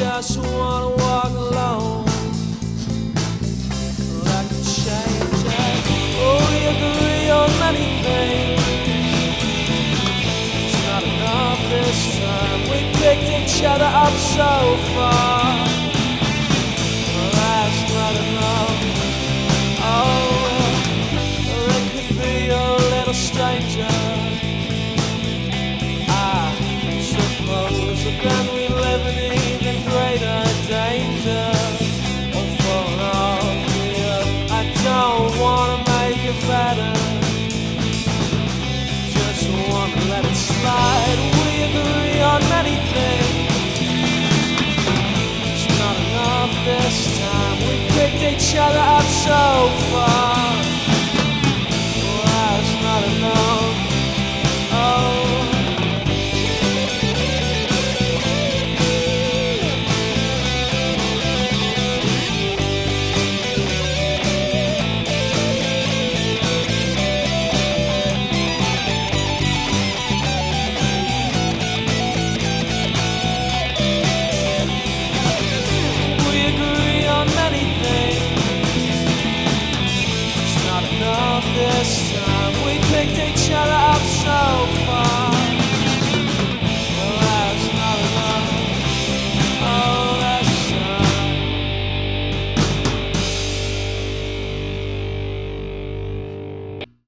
just wanna walk alone. That could change it. Oh, we agree on many things. It's not enough this time. We picked each other up so far.